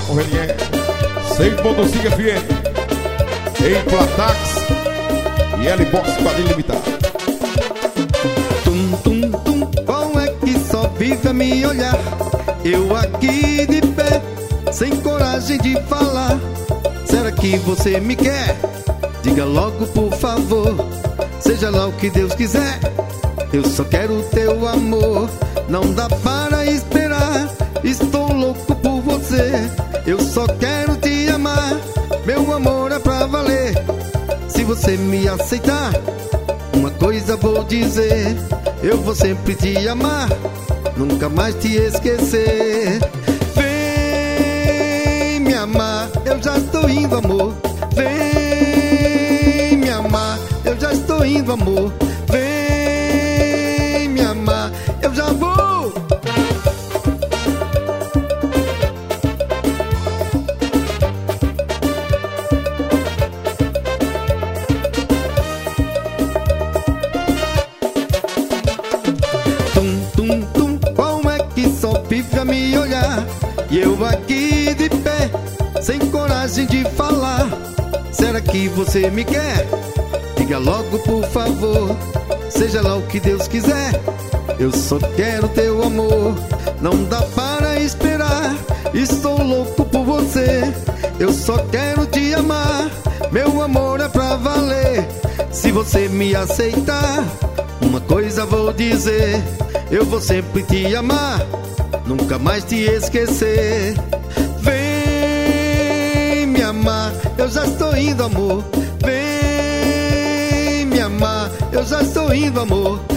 Correria 100.5 FM em Platax e L-Box Quadrilha Limitada. Tum, tum, tum, qual é que só vive a me olhar? Eu aqui de pé, sem coragem de falar. Será que você me quer? Diga logo por favor, seja lá o que Deus quiser. Eu só quero o teu amor, não dá para esperar. Estou louco por você, eu só quero te amar. Meu amor é pra valer, se você me aceitar. Uma coisa vou dizer, eu vou sempre te amar, nunca mais te esquecer. Vem me amar, eu já estou indo, amor. Vem me amar, eu já estou indo, amor. Vem me amar, eu já vou. Tum, tum, tum, como é que só vive a me olhar? E eu aqui de pé, sem coragem de falar. Será que você me quer? Diga logo por favor, seja lá o que Deus quiser. Eu só quero teu amor, não dá para esperar. Estou louco por você, eu só quero te amar. Meu amor é pra valer, se você me aceitar. Uma coisa vou dizer, eu vou sempre te amar, nunca mais te esquecer. Vem me amar, eu já estou indo, amor. Vem me amar, eu já estou indo, amor.